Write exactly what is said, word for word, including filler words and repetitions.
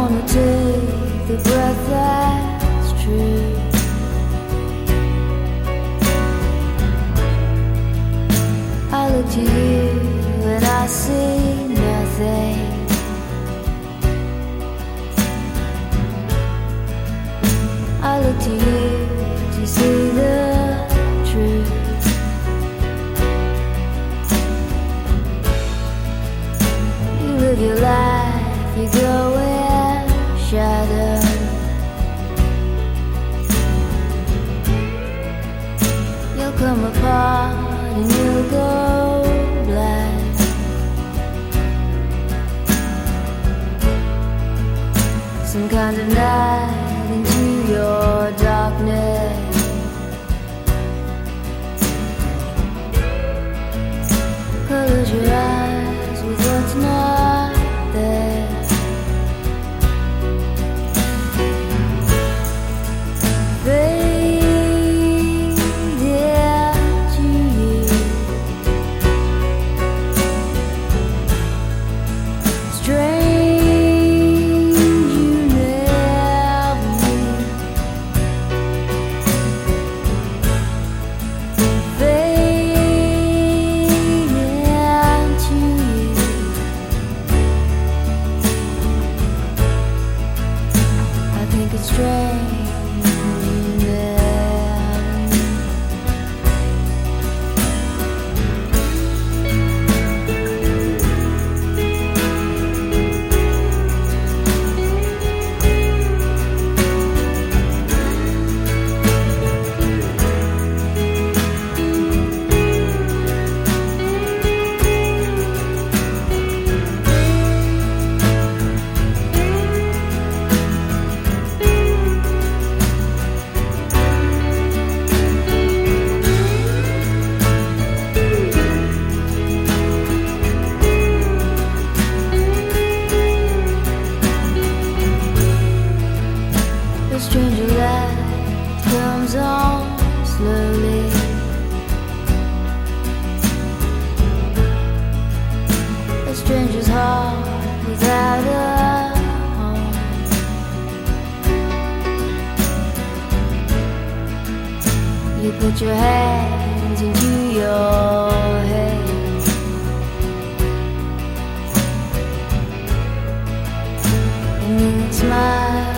wanna take the breath that's true. I look to you and I see nothing. I look to you to see the truth. You live your life, you go in shadow. You'll come apart and you'll go black. Some kind of night into your darkness. Close your eyes with what's not there. Fade into you. Strange you never knew. Fade into you. I think it's strange you never knew. The stranger light comes on slowly. A stranger's heart without a home. You put your hands into your head and then smile.